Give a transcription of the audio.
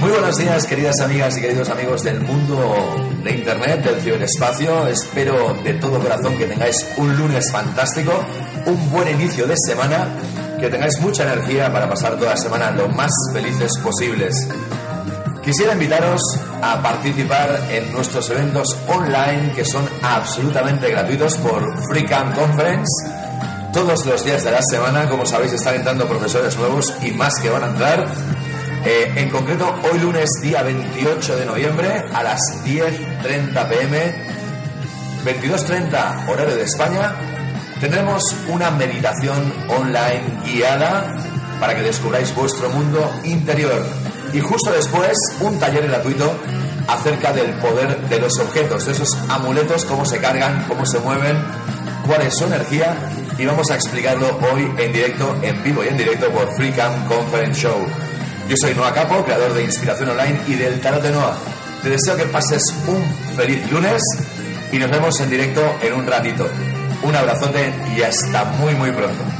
Muy buenos días, queridas amigas y queridos amigos del mundo de Internet, del ciberespacio. Espero de todo corazón que tengáis un lunes fantástico, un buen inicio de semana, que tengáis mucha energía para pasar toda la semana lo más felices posibles. Quisiera invitaros a participar en nuestros eventos online que son absolutamente gratuitos por FreeCam Conference. Todos los días de la semana, como sabéis, están entrando profesores nuevos y más que van a entrar. En concreto, hoy lunes, día 28 de noviembre, a las 10:30 pm, 22:30 horario de España, tendremos una meditación online guiada para que descubráis vuestro mundo interior. Y justo después, un taller gratuito acerca del poder de los objetos, de esos amuletos, cómo se cargan, cómo se mueven, cuál es su energía. Y vamos a explicarlo hoy en directo, en vivo y en directo por FreeCam Conference Show. Yo soy Noah Capo, creador de Inspiración Online y del Tarot de Noah. Te deseo que pases un feliz lunes y nos vemos en directo en un ratito. Un abrazote y hasta muy pronto.